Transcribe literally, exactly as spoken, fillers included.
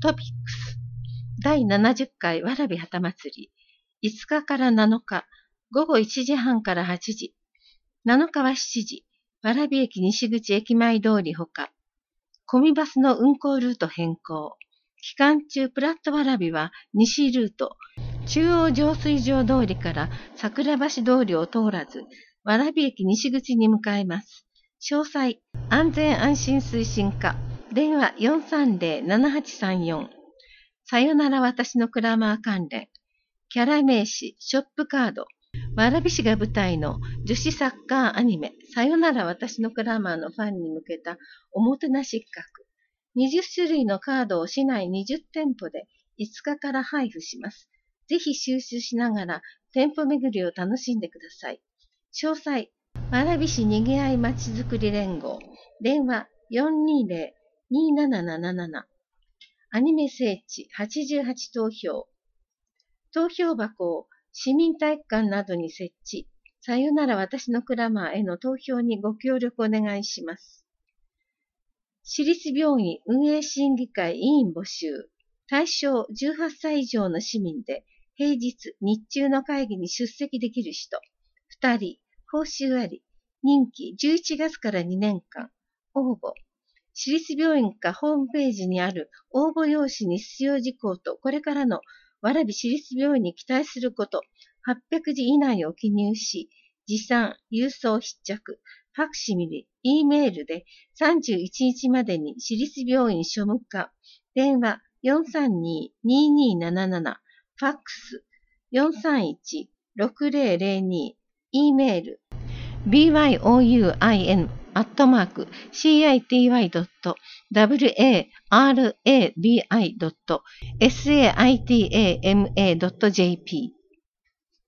トピックスだいななじゅっかいわらび旗祭りいつかからなのかごごいちじはんからはちじ、なのかはしちじ、蕨駅西口駅前通りほか、コミバスの運行ルート変更。期間中プラットわらびは西ルート、中央浄水場通りから桜橋通りを通らず、蕨駅西口に向かいます。詳細、安全安心推進課、電話 よんさんぜろ ななはちさんよん。さよなら私のクラマー関連。キャラ名詞、ショップカード。蕨市が舞台の女子サッカーアニメ、さよなら私のクラマーのファンに向けたおもてなし企画。にじゅっしゅるいのカードを市内にじゅってんぽでいつかから配布します。ぜひ収集しながら店舗巡りを楽しんでください。詳細、蕨市にぎわいまちづくり連合、電話 よんにーぜろ にーなななななな。アニメ聖地はちじゅうはち投票。投票箱を市民体育館などに設置。さよなら私のクラマーへの投票にご協力お願いします。市立病院運営審議会委員募集。対象じゅうはっさい以上の市民で、平日、日中の会議に出席できる人。ふたり、報酬あり。任期じゅういちがつからにねんかん。応募。市立病院かホームページにある応募用紙に必要事項とこれからの蕨市立病院に期待すること、はっぴゃくじ以内を記入し、持参、郵送必着、ファクシミリ、E メールでさんじゅういちにちまでに市立病院庶務課、電話 よんさんにー にーにーなななな、ファックス よんさんいち ろくぜろぜろに、E メール ビーワイオーユーアイエヌ アットマーク シーアイティーワイドット ワラビドット サタマ ドット ジェーピー